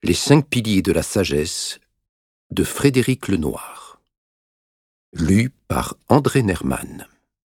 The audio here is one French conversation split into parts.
Les 5 piliers de la sagesse de Frédéric Lenoir. Lu par André Nerman.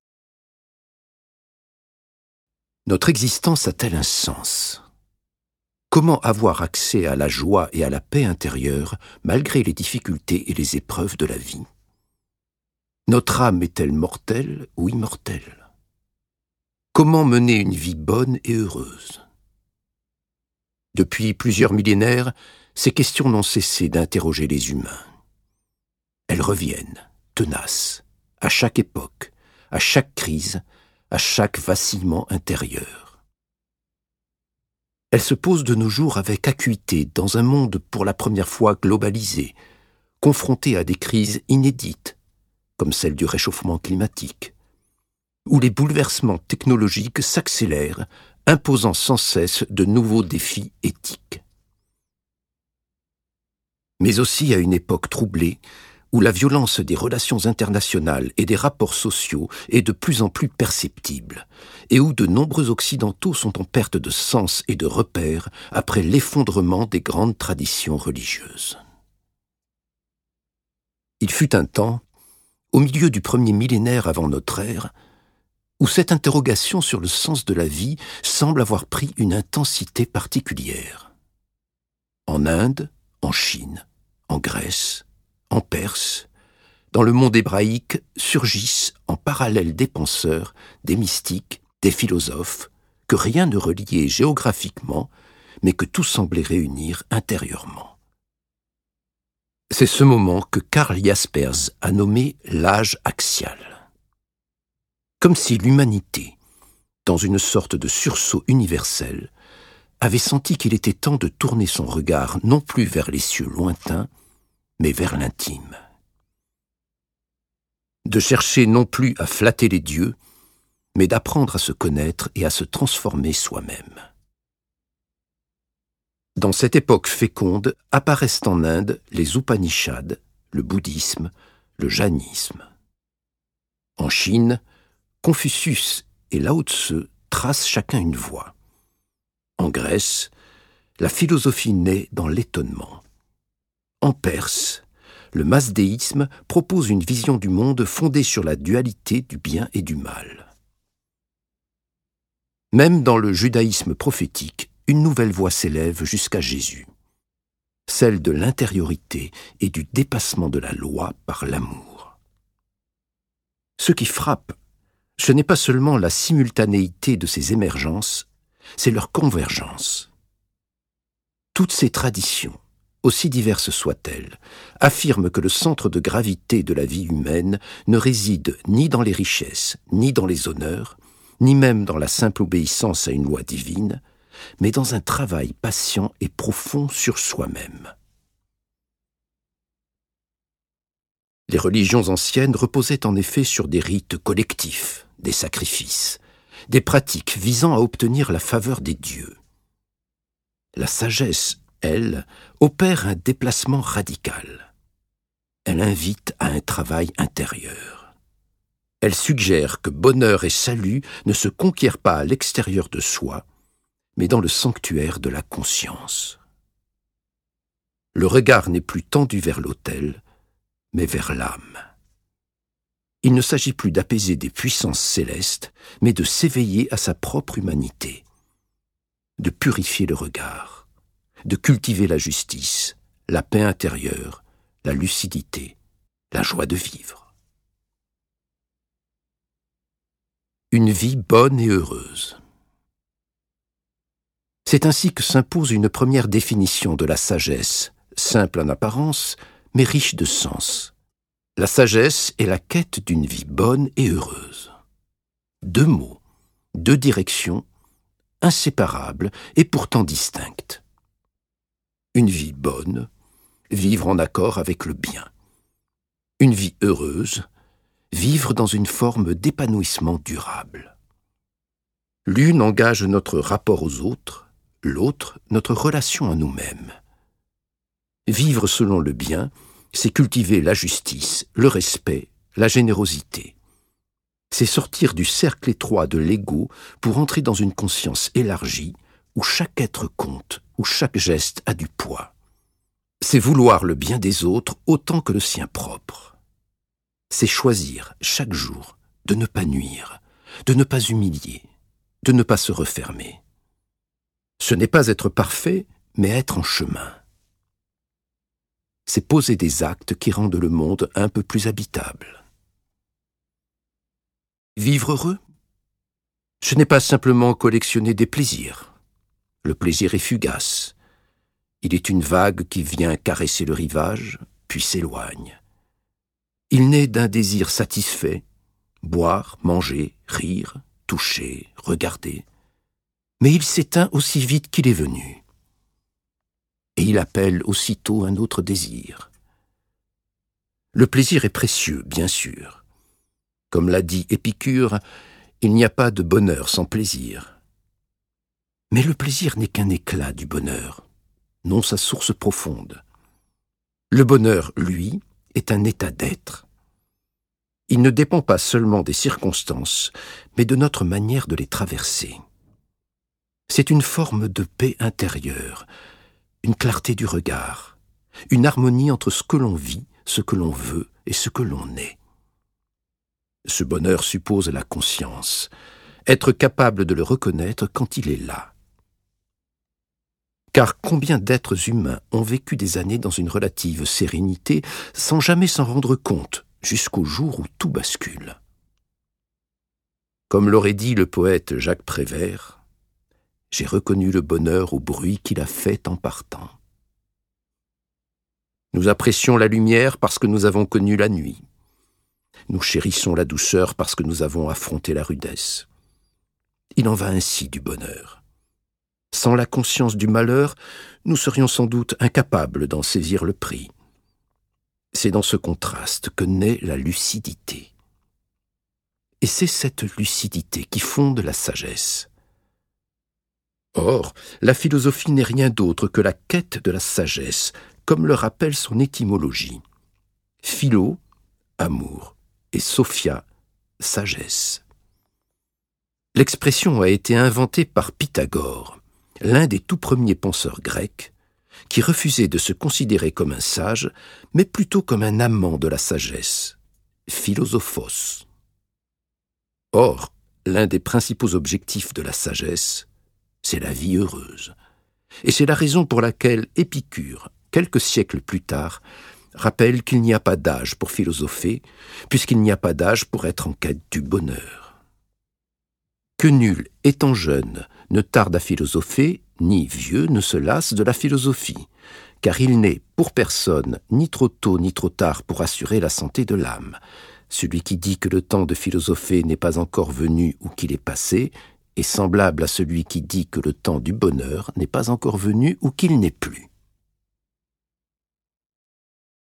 Notre existence a-t-elle un sens ? Comment avoir accès à la joie et à la paix intérieure malgré les difficultés et les épreuves de la vie ? Notre âme est-elle mortelle ou immortelle ? Comment mener une vie bonne et heureuse ? Depuis plusieurs millénaires, ces questions n'ont cessé d'interroger les humains. Elles reviennent, tenaces, à chaque époque, à chaque crise, à chaque vacillement intérieur. Elles se posent de nos jours avec acuité dans un monde pour la première fois globalisé, confronté à des crises inédites, comme celle du réchauffement climatique, où les bouleversements technologiques s'accélèrent, imposant sans cesse de nouveaux défis éthiques. Mais aussi à une époque troublée, où la violence des relations internationales et des rapports sociaux est de plus en plus perceptible, et où de nombreux Occidentaux sont en perte de sens et de repères après l'effondrement des grandes traditions religieuses. Il fut un temps, au milieu du premier millénaire avant notre ère, où cette interrogation sur le sens de la vie semble avoir pris une intensité particulière. En Inde, en Chine, en Grèce, en Perse, dans le monde hébraïque surgissent en parallèle des penseurs, des mystiques, des philosophes, que rien ne reliait géographiquement, mais que tout semblait réunir intérieurement. C'est ce moment que Karl Jaspers a nommé l'âge axial. Comme si l'humanité, dans une sorte de sursaut universel, avait senti qu'il était temps de tourner son regard non plus vers les cieux lointains, mais vers l'intime. De chercher non plus à flatter les dieux, mais d'apprendre à se connaître et à se transformer soi-même. Dans cette époque féconde apparaissent en Inde les Upanishads, le bouddhisme, le jainisme. En Chine, Confucius et Lao Tse tracent chacun une voie. En Grèce, la philosophie naît dans l'étonnement. En Perse, le masdéisme propose une vision du monde fondée sur la dualité du bien et du mal. Même dans le judaïsme prophétique, une nouvelle voie s'élève jusqu'à Jésus, celle de l'intériorité et du dépassement de la loi par l'amour. Ce qui frappe, ce n'est pas seulement la simultanéité de ces émergences, c'est leur convergence. Toutes ces traditions, aussi diverses soient-elles, affirment que le centre de gravité de la vie humaine ne réside ni dans les richesses, ni dans les honneurs, ni même dans la simple obéissance à une loi divine, mais dans un travail patient et profond sur soi-même. Les religions anciennes reposaient en effet sur des rites collectifs, des sacrifices, des pratiques visant à obtenir la faveur des dieux. La sagesse, elle, opère un déplacement radical. Elle invite à un travail intérieur. Elle suggère que bonheur et salut ne se conquièrent pas à l'extérieur de soi, mais dans le sanctuaire de la conscience. Le regard n'est plus tendu vers l'autel, mais vers l'âme. Il ne s'agit plus d'apaiser des puissances célestes, mais de s'éveiller à sa propre humanité, de purifier le regard, de cultiver la justice, la paix intérieure, la lucidité, la joie de vivre. Une vie bonne et heureuse. C'est ainsi que s'impose une première définition de la sagesse, simple en apparence, mais riche de sens. La sagesse est la quête d'une vie bonne et heureuse. 2 mots, 2 directions, inséparables et pourtant distinctes. Une vie bonne, vivre en accord avec le bien. Une vie heureuse, vivre dans une forme d'épanouissement durable. L'une engage notre rapport aux autres, l'autre notre relation à nous-mêmes. Vivre selon le bien, c'est cultiver la justice, le respect, la générosité. C'est sortir du cercle étroit de l'ego pour entrer dans une conscience élargie où chaque être compte, où chaque geste a du poids. c'est vouloir le bien des autres autant que le sien propre. C'est choisir, chaque jour, de ne pas nuire, de ne pas humilier, de ne pas se refermer. Ce n'est pas être parfait, mais être en chemin. C'est poser des actes qui rendent le monde un peu plus habitable. Vivre heureux, ce n'est pas simplement collectionner des plaisirs. Le plaisir est fugace. Il est une vague qui vient caresser le rivage, puis s'éloigne. Il naît d'un désir satisfait, boire, manger, rire, toucher, regarder. Mais il s'éteint aussi vite qu'il est venu. Et il appelle aussitôt un autre désir. Le plaisir est précieux, bien sûr. Comme l'a dit Épicure, il n'y a pas de bonheur sans plaisir. Mais le plaisir n'est qu'un éclat du bonheur, non sa source profonde. Le bonheur, lui, est un état d'être. Il ne dépend pas seulement des circonstances, mais de notre manière de les traverser. C'est une forme de paix intérieure, une clarté du regard, une harmonie entre ce que l'on vit, ce que l'on veut et ce que l'on est. Ce bonheur suppose la conscience, être capable de le reconnaître quand il est là. Car combien d'êtres humains ont vécu des années dans une relative sérénité sans jamais s'en rendre compte, jusqu'au jour où tout bascule. Comme l'aurait dit le poète Jacques Prévert, « J'ai reconnu le bonheur au bruit qu'il a fait en partant. » Nous apprécions la lumière parce que nous avons connu la nuit. Nous chérissons la douceur parce que nous avons affronté la rudesse. Il en va ainsi du bonheur. Sans la conscience du malheur, nous serions sans doute incapables d'en saisir le prix. C'est dans ce contraste que naît la lucidité. Et c'est cette lucidité qui fonde la sagesse. Or, la philosophie n'est rien d'autre que la quête de la sagesse, comme le rappelle son étymologie. Philo, amour, et sophia, sagesse. L'expression a été inventée par Pythagore, l'un des tout premiers penseurs grecs, qui refusait de se considérer comme un sage, mais plutôt comme un amant de la sagesse, philosophos. Or, l'un des principaux objectifs de la sagesse, c'est la vie heureuse. Et c'est la raison pour laquelle Épicure, quelques siècles plus tard, rappelle qu'il n'y a pas d'âge pour philosopher, puisqu'il n'y a pas d'âge pour être en quête du bonheur. Que nul, étant jeune, ne tarde à philosopher, ni vieux ne se lasse de la philosophie, car il n'est, pour personne, ni trop tôt ni trop tard pour assurer la santé de l'âme. Celui qui dit que le temps de philosopher n'est pas encore venu ou qu'il est passé est semblable à celui qui dit que le temps du bonheur n'est pas encore venu ou qu'il n'est plus.